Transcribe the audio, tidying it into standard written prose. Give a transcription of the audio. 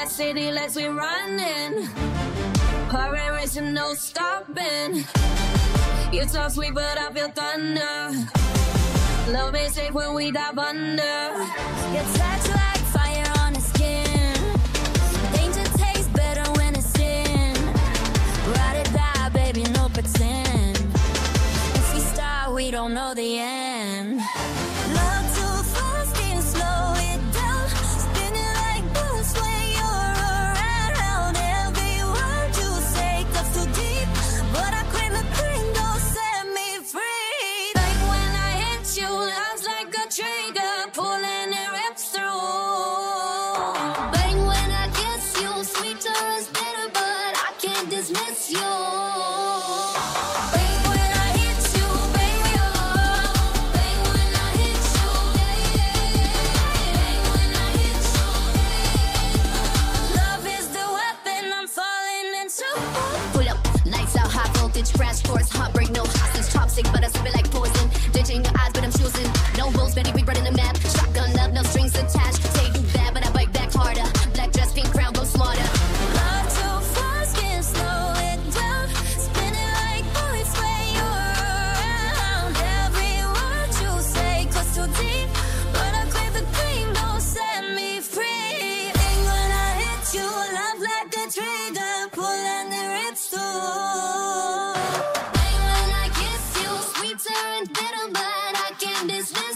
that city, let's be running. Heart racing, no stopping. You talk sweet, but I feel thunder. Love is safe when we dive under. Your touch like fire on the skin. Danger tastes better when it's in. Ride or die, baby, no pretend. If we start, we don't know the end. Love too fast, can't slow it down. Spinning like bullets when you're around. Every word you say cuts too deep, but I crave the pain, don't set me free. Like when I hit you, love's like a trigger, pulling it rips through. Bang when I kiss you, sweeter is bitter, but I can't dismiss you. Bang when I hit you, baby, oh. Bang when I hit you, bang when I hit you. Love is the weapon I'm falling into. Pull up, lights out, high voltage, crash course, heartbreak, no hostage, toxic, but I spit it like poison. Ditching your eyes, but I'm choosing. No rules, Betty, we running the map. Shotgun love, no strings attached. Say you bad, but I bite back harder. Black dress, pink crown, go smarter. Love too fast, can't slow it down. Spinning like bullets when you're around. Every word you say cuts too deep, but I crave the pain, don't set me free. Bang when I hit you, love like a trigger, pulling the rips through. Bang when I kiss you, sweeter and bitter, but I can't dismiss